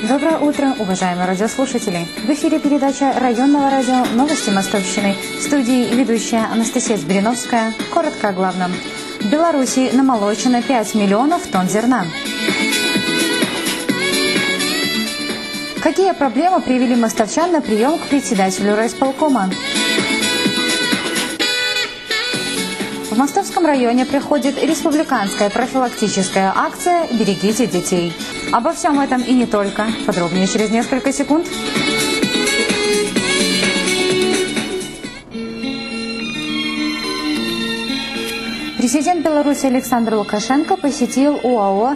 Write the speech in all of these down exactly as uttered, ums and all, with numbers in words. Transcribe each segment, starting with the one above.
Доброе утро, уважаемые радиослушатели! В эфире передача районного радио «Новости Мостовщины». В студии ведущая Анастасия Збириновская. Коротко о главном. В Беларуси намолочено пять миллионов тонн зерна. Какие проблемы привели мостовчан на прием к председателю райисполкома? В Мостовском районе проходит республиканская профилактическая акция «Берегите детей». Обо всем этом и не только. Подробнее через несколько секунд. Президент Беларуси Александр Лукашенко посетил ОАО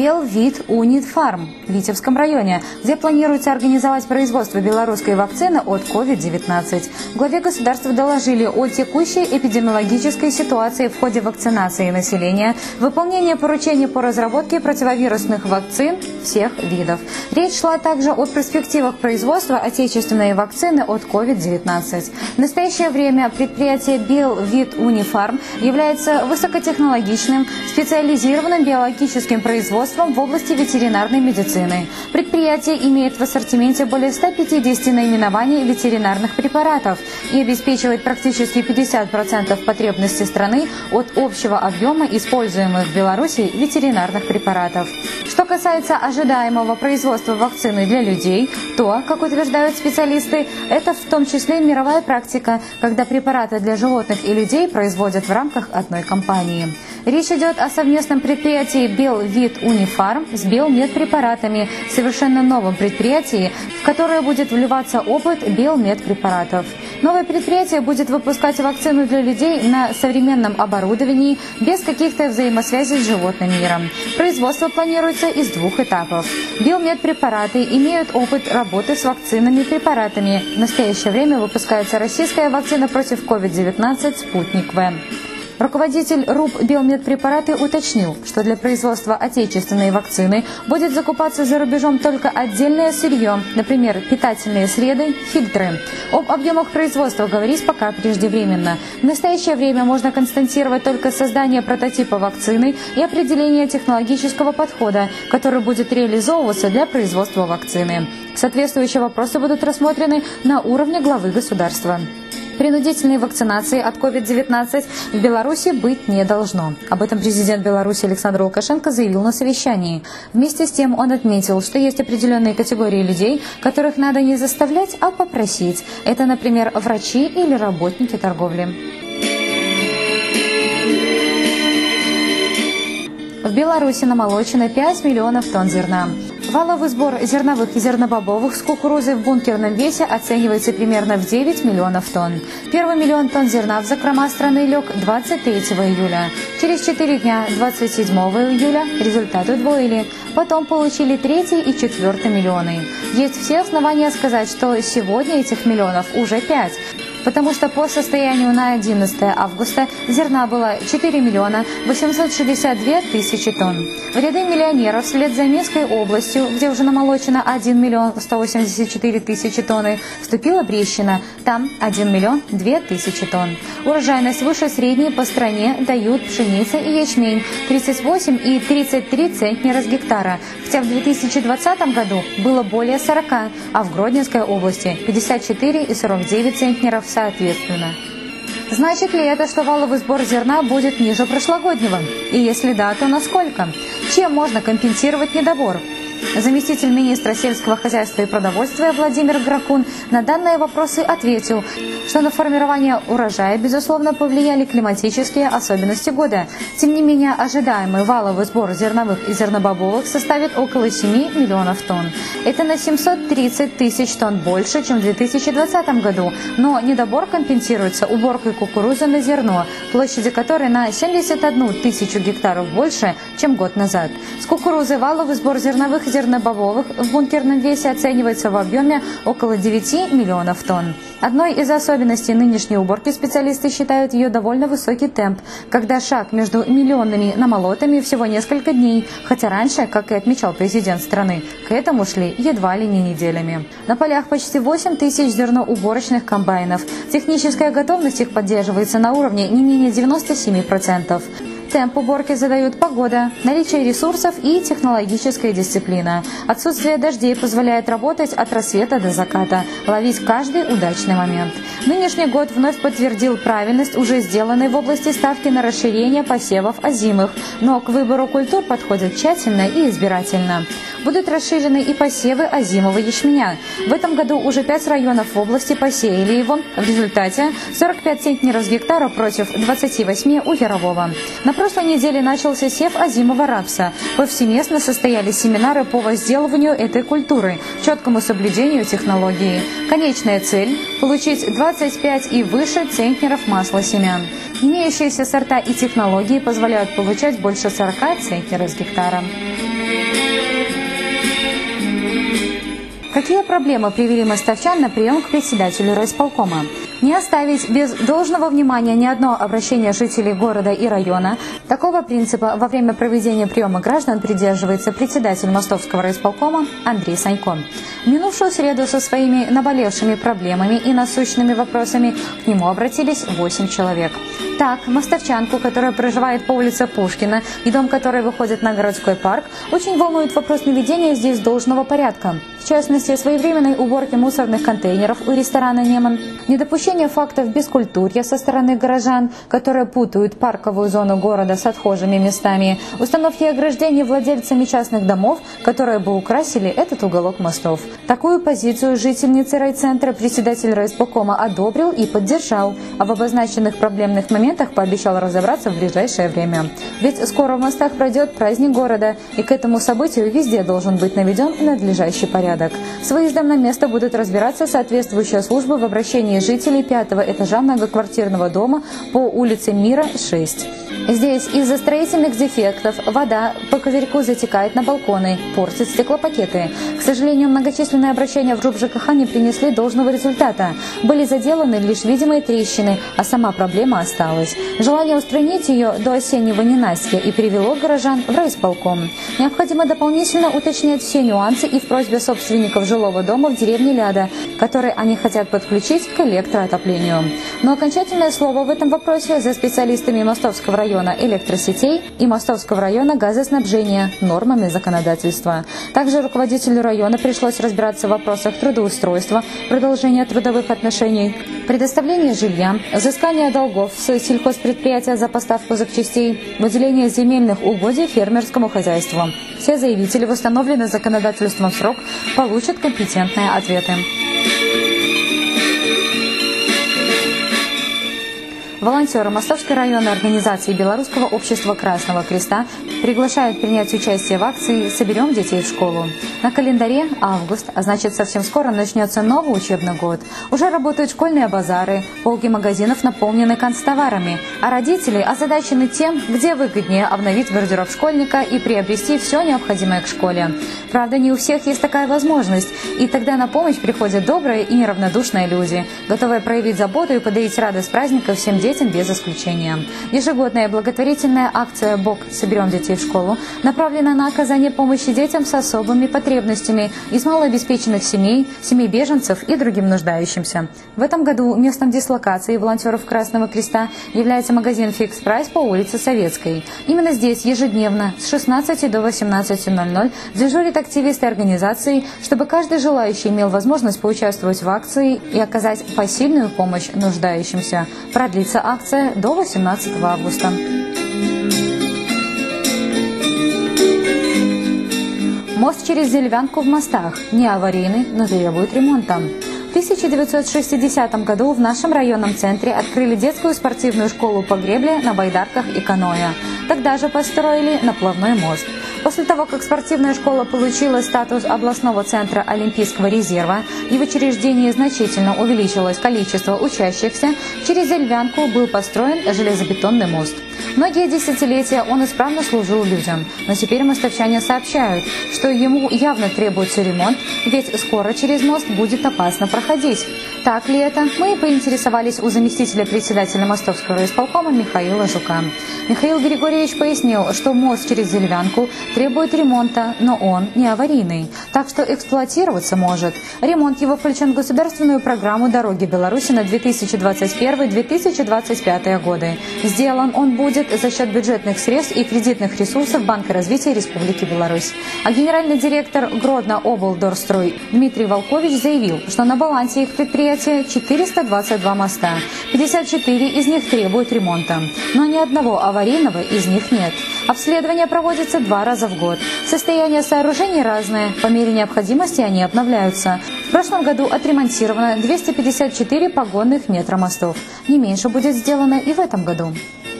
«Белвит-Унитфарм» в Витебском районе, где планируется организовать производство белорусской вакцины от ковид девятнадцать. Главе государства доложили о текущей эпидемиологической ситуации в ходе вакцинации населения, выполнения поручений по разработке противовирусных вакцин всех видов. Речь шла также о перспективах производства отечественной вакцины от ковид девятнадцать. В настоящее время предприятие «Белвит-Унифарм» является высокотехнологичным, специализированным биологическим производством в области ветеринарной медицины. Предприятие имеет в ассортименте более ста пятидесяти наименований ветеринарных препаратов и обеспечивает практически пятьдесят процентов потребностей страны от общего объема используемых в Беларуси ветеринарных препаратов. Что касается ожидаемого производства вакцины для людей, то, как утверждают специалисты, это в том числе мировая практика, когда препараты для животных и людей производят в рамках одной компании. Речь идет о совместном предприятии «Белвит-Унифарм» с Белмедпрепаратами, совершенно новом предприятии, в которое будет вливаться опыт Белмедпрепаратов. Новое предприятие будет выпускать вакцину для людей на современном оборудовании, без каких-то взаимосвязей с животным миром. Производство планируется из двух этапов. Белмедпрепараты имеют опыт работы с вакцинами и препаратами. В настоящее время выпускается российская вакцина против ковид девятнадцать «Спутник-В». Руководитель РУП «Белмедпрепараты» уточнил, что для производства отечественной вакцины будет закупаться за рубежом только отдельное сырье, например, питательные среды, фильтры. Об объемах производства говорить пока преждевременно. В настоящее время можно констатировать только создание прототипа вакцины и определение технологического подхода, который будет реализовываться для производства вакцины. Соответствующие вопросы будут рассмотрены на уровне главы государства. Принудительной вакцинации от ковид девятнадцать в Беларуси быть не должно. Об этом президент Беларуси Александр Лукашенко заявил на совещании. Вместе с тем он отметил, что есть определенные категории людей, которых надо не заставлять, а попросить. Это, например, врачи или работники торговли. В Беларуси намолочено пять миллионов тонн зерна. Валовый сбор зерновых и зернобобовых с кукурузой в бункерном весе оценивается примерно в девять миллионов тонн. Первый миллион тонн зерна в закрома страны лег двадцать третьего июля. Через четыре дня, двадцать седьмого июля, результаты удвоили. Потом получили третий и четвертый миллионы. Есть все основания сказать, что сегодня этих миллионов уже пять. Потому что по состоянию на одиннадцатое августа зерна было четыре миллиона восемьсот шестьдесят две тысячи тонн. В ряды миллионеров вслед за Минской областью, где уже намолочено один миллион сто восемьдесят четыре тысячи тонн, вступила Брещина. Там один миллион две тысячи тонн. Урожайность выше средней по стране дают пшеница и ячмень тридцать восемь и тридцать три центнера с гектара, хотя в две тысячи двадцатом году было более сорока, а в Гродненской области пятьдесят четыре и сорок девять центнеров соответственно. Значит ли это, что валовый сбор зерна будет ниже прошлогоднего? И если да, то насколько? Чем можно компенсировать недобор? Заместитель министра сельского хозяйства и продовольствия Владимир Гракун на данные вопросы ответил, что на формирование урожая, безусловно, повлияли климатические особенности года. Тем не менее, ожидаемый валовый сбор зерновых и зернобобовых составит около семи миллионов тонн. Это на семьсот тридцать тысяч тонн больше, чем в две тысячи двадцатом году. Но недобор компенсируется уборкой кукурузы на зерно, площади которой на семьдесят одну тысячу гектаров больше, чем год назад. С кукурузы валовый сбор зерновых и зернобобовых в бункерном весе оценивается в объеме около девяти миллионов тонн. Одной из особенностей нынешней уборки специалисты считают ее довольно высокий темп, когда шаг между миллионными намолотами всего несколько дней, хотя раньше, как и отмечал президент страны, к этому шли едва ли не неделями. На полях почти восемь тысяч зерноуборочных комбайнов. Техническая готовность их поддерживается на уровне не менее девяноста семи процентов. Темп уборки задают погода, наличие ресурсов и технологическая дисциплина. Отсутствие дождей позволяет работать от рассвета до заката, ловить каждый удачный момент. Нынешний год вновь подтвердил правильность уже сделанной в области ставки на расширение посевов озимых, но к выбору культур подходят тщательно и избирательно. Будут расширены и посевы озимого ячменя. В этом году уже пять районов в области посеяли его. В результате сорок пять центнеров с гектара против двадцати восьми у Ярового. На прошлой неделе начался сев озимого рапса. Повсеместно состоялись семинары по возделыванию этой культуры, четкому соблюдению технологии. Конечная цель – получить двадцать пять и выше центнеров масла семян. Имеющиеся сорта и технологии позволяют получать больше сорока центнеров с гектара. Какие проблемы привели мостовчан на прием к председателю райисполкома? Не оставить без должного внимания ни одно обращение жителей города и района. Такого принципа во время проведения приема граждан придерживается председатель Мостовского райисполкома Андрей Санько. В минувшую среду со своими наболевшими проблемами и насущными вопросами к нему обратились восемь человек. Так, мостовчанку, которая проживает по улице Пушкина и дом которой выходит на городской парк, очень волнует вопрос наведения здесь должного порядка. В частности, своевременной уборки мусорных контейнеров у ресторана «Неман», недопущение фактов бескультурья со стороны горожан, которые путают парковую зону города с отхожими местами, установки ограждений владельцами частных домов, которые бы украсили этот уголок мостов. Такую позицию жительницы райцентра председатель райисполкома одобрил и поддержал, а в обозначенных проблемных моментах пообещал разобраться в ближайшее время. Ведь скоро в мостах пройдет праздник города, и к этому событию везде должен быть наведен надлежащий порядок. С выездом на место будут разбираться соответствующие службы в обращении жителей пятого этажа многоквартирного дома по улице Мира, шесть. Здесь из-за строительных дефектов вода по козырьку затекает на балконы, портит стеклопакеты. К сожалению, многочисленные обращения в ЖКХ не принесли должного результата. Были заделаны лишь видимые трещины, а сама проблема осталась. Желание устранить ее до осеннего ненастья и привело горожан в райисполком. Необходимо дополнительно уточнять все нюансы и в просьбе собственников жилого дома в деревне Ляда, который они хотят подключить к электроотоплению. Но окончательное слово в этом вопросе за специалистами Мостовского района электросетей и Мостовского района газоснабжения нормами законодательства. Также руководителю района пришлось разбираться в вопросах трудоустройства, продолжения трудовых отношений, предоставления жилья, взыскания долгов с сельхозпредприятия за поставку запчастей, выделения земельных угодий фермерскому хозяйству. Все заявители в установленный законодательством срок получат компетентные ответы. Волонтеры Мостовской районной организации Белорусского общества Красного Креста приглашают принять участие в акции «Соберем детей в школу». На календаре август, а значит совсем скоро начнется новый учебный год. Уже работают школьные базары, полки магазинов наполнены канцтоварами, а родители озадачены тем, где выгоднее обновить гардероб школьника и приобрести все необходимое к школе. Правда, не у всех есть такая возможность, и тогда на помощь приходят добрые и неравнодушные люди, готовые проявить заботу и подарить радость праздника всем детям, детям без исключения. Ежегодная благотворительная акция «Бог. Соберем детей в школу» направлена на оказание помощи детям с особыми потребностями из малообеспеченных семей, семей беженцев и другим нуждающимся. В этом году местом дислокации волонтеров Красного Креста является магазин «Фикс Прайс» по улице Советской. Именно здесь ежедневно с шестнадцати до восемнадцати ноль-ноль дежурят активисты организации, чтобы каждый желающий имел возможность поучаствовать в акции и оказать посильную помощь нуждающимся. Продлится акция до восемнадцатого августа. Мост через Деревянку в Мостах не аварийный, но требует ремонта. В тысяча девятьсот шестидесятом году в нашем районном центре открыли детскую спортивную школу по гребле на байдарках и каноэ. Тогда же построили наплавной мост. После того, как спортивная школа получила статус областного центра Олимпийского резерва и в учреждении значительно увеличилось количество учащихся, через Деревянку был построен железобетонный мост. Многие десятилетия он исправно служил людям, но теперь мостовчане сообщают, что ему явно требуется ремонт, ведь скоро через мост будет опасно проходить. Так ли это? Мы поинтересовались у заместителя председателя Мостовского райисполкома Михаила Жука. Михаил Григорьевич пояснил, что мост через Деревянку требует ремонта, но он не аварийный, так что эксплуатироваться может. Ремонт его включен в государственную программу «Дороги Беларуси» на две тысячи двадцать первый — две тысячи двадцать пятый годы. Сделан он будет будет за счет бюджетных средств и кредитных ресурсов Банка развития Республики Беларусь. А генеральный директор Гродно-облдорстрой Дмитрий Волкович заявил, что на балансе их предприятия четыреста двадцать два моста. пятьдесят четыре из них требуют ремонта. Но ни одного аварийного из них нет. Обследование проводится два раза в год. Состояние сооружений разное. По мере необходимости они обновляются. В прошлом году отремонтировано двести пятьдесят четыре погонных метра мостов. Не меньше будет сделано и в этом году.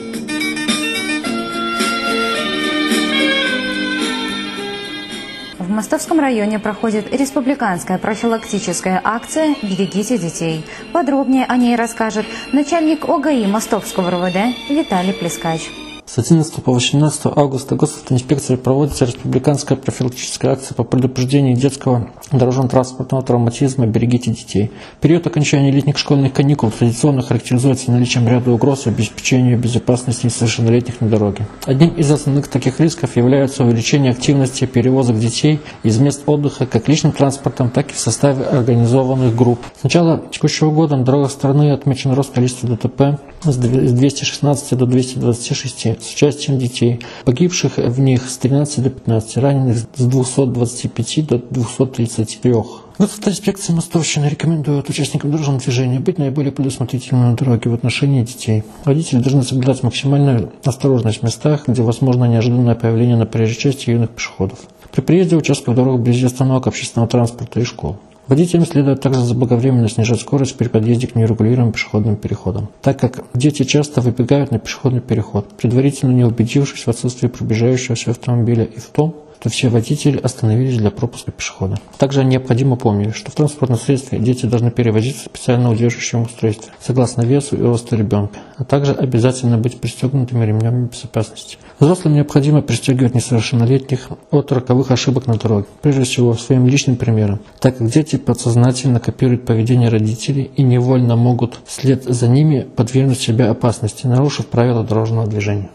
В Мостовском районе проходит республиканская профилактическая акция «Берегите детей». Подробнее о ней расскажет начальник ОГАИ Мостовского РОВД Виталий Плескач. С одиннадцатого по восемнадцатое августа госавтоинспекцией проводится республиканская профилактическая акция по предупреждению детского дорожно-транспортного травматизма «Берегите детей». Период окончания летних школьных каникул традиционно характеризуется наличием ряда угроз обеспечению безопасности несовершеннолетних на дороге. Одним из основных таких рисков является увеличение активности перевозок детей из мест отдыха как личным транспортом, так и в составе организованных групп. С начала текущего года на дорогах страны отмечен рост количества ДТП с двухсот шестнадцати до двухсот двадцати шести с участием детей, погибших в них с тринадцати до пятнадцати, раненых с двухсот двадцати пяти до двухсот тридцати трёх. Госавтоинспекция Мостовщины рекомендует участникам дорожного движения быть наиболее предусмотрительными на дороге в отношении детей. Водители должны соблюдать максимальную осторожность в местах, где возможно неожиданное появление на проезжей части юных пешеходов. При приезде в участков дорог вблизи остановок общественного транспорта и школ. Водителям следует также заблаговременно снижать скорость при подъезде к нерегулируемым пешеходным переходам, так как дети часто выбегают на пешеходный переход, предварительно не убедившись в отсутствии пробежающегося автомобиля и в том, что все водители остановились для пропуска пешехода. Также необходимо помнить, что в транспортном средстве дети должны перевозиться в специально удерживающем устройстве, согласно весу и росту ребенка, а также обязательно быть пристегнутыми ремнями безопасности. Взрослым необходимо пристегивать несовершеннолетних от роковых ошибок на дороге, прежде всего своим личным примером, так как дети подсознательно копируют поведение родителей и невольно могут вслед за ними подвергнуть себя опасности, нарушив правила дорожного движения.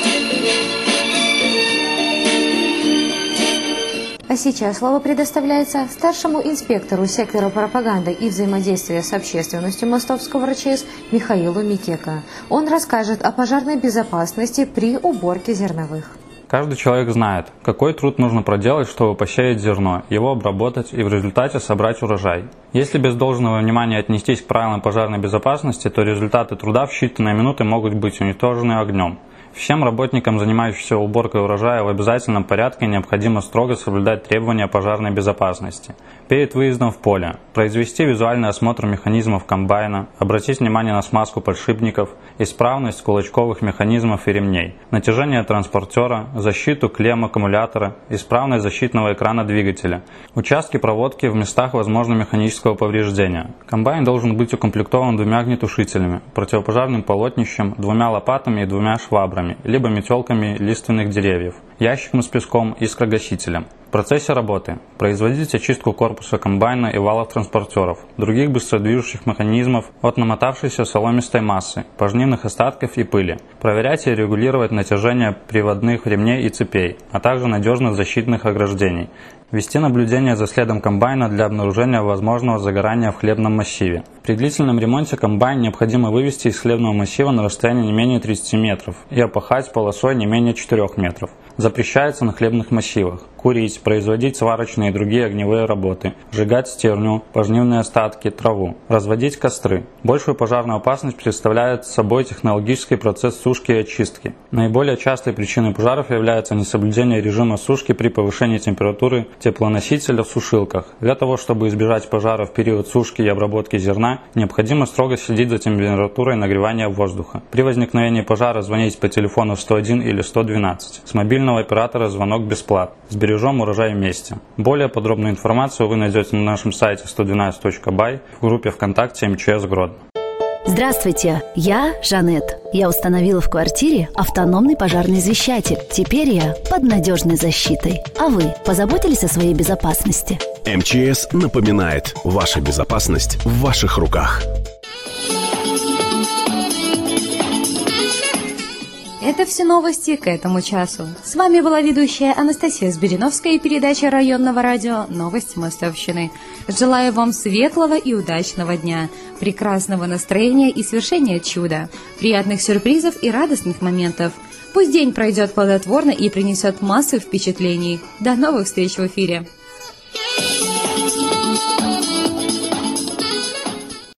А сейчас слово предоставляется старшему инспектору сектора пропаганды и взаимодействия с общественностью Мостовского РЧС Михаилу Микека. Он расскажет о пожарной безопасности при уборке зерновых. Каждый человек знает, какой труд нужно проделать, чтобы посеять зерно, его обработать и в результате собрать урожай. Если без должного внимания отнестись к правилам пожарной безопасности, то результаты труда в считанные минуты могут быть уничтожены огнем. Всем работникам, занимающимся уборкой урожая, в обязательном порядке необходимо строго соблюдать требования пожарной безопасности. Перед выездом в поле произвести визуальный осмотр механизмов комбайна, обратить внимание на смазку подшипников, исправность кулачковых механизмов и ремней, натяжение транспортера, защиту клемм аккумулятора, исправность защитного экрана двигателя, участки проводки в местах возможного механического повреждения. Комбайн должен быть укомплектован двумя огнетушителями, противопожарным полотнищем, двумя лопатами и двумя швабрами, либо метелками лиственных деревьев, ящиком с песком и скорогасителем. В процессе работы производить очистку корпуса комбайна и валов транспортеров, других быстродвижущих механизмов от намотавшейся соломистой массы, пожнивных остатков и пыли. Проверять и регулировать натяжение приводных ремней и цепей, а также надежных защитных ограждений. Вести наблюдение за следом комбайна для обнаружения возможного загорания в хлебном массиве. При длительном ремонте комбайн необходимо вывести из хлебного массива на расстояние не менее тридцати метров и опахать полосой не менее четырёх метров. Запрещается на хлебных массивах курить, производить сварочные и другие огневые работы, сжигать стерню, пожнивные остатки, траву, разводить костры. Большую пожарную опасность представляет собой технологический процесс сушки и очистки. Наиболее частой причиной пожаров является несоблюдение режима сушки при повышении температуры теплоносителя в сушилках. Для того, чтобы избежать пожара в период сушки и обработки зерна, необходимо строго следить за температурой нагревания воздуха. При возникновении пожара звонить по телефону сто один или сто двенадцать. С мобильного оператора звонок бесплатный. Сбережем урожай вместе. Более подробную информацию вы найдете на нашем сайте сто двенадцать точка бай в группе ВКонтакте МЧС Гродно. Здравствуйте, я Жанет. Я установила в квартире автономный пожарный извещатель. Теперь я под надежной защитой. А вы позаботились о своей безопасности? МЧС напоминает, ваша безопасность в ваших руках. Это все новости к этому часу. С вами была ведущая Анастасия Сбериновская и передача районного радио «Новости Мостовщины». Желаю вам светлого и удачного дня, прекрасного настроения и свершения чуда, приятных сюрпризов и радостных моментов. Пусть день пройдет плодотворно и принесет массу впечатлений. До новых встреч в эфире!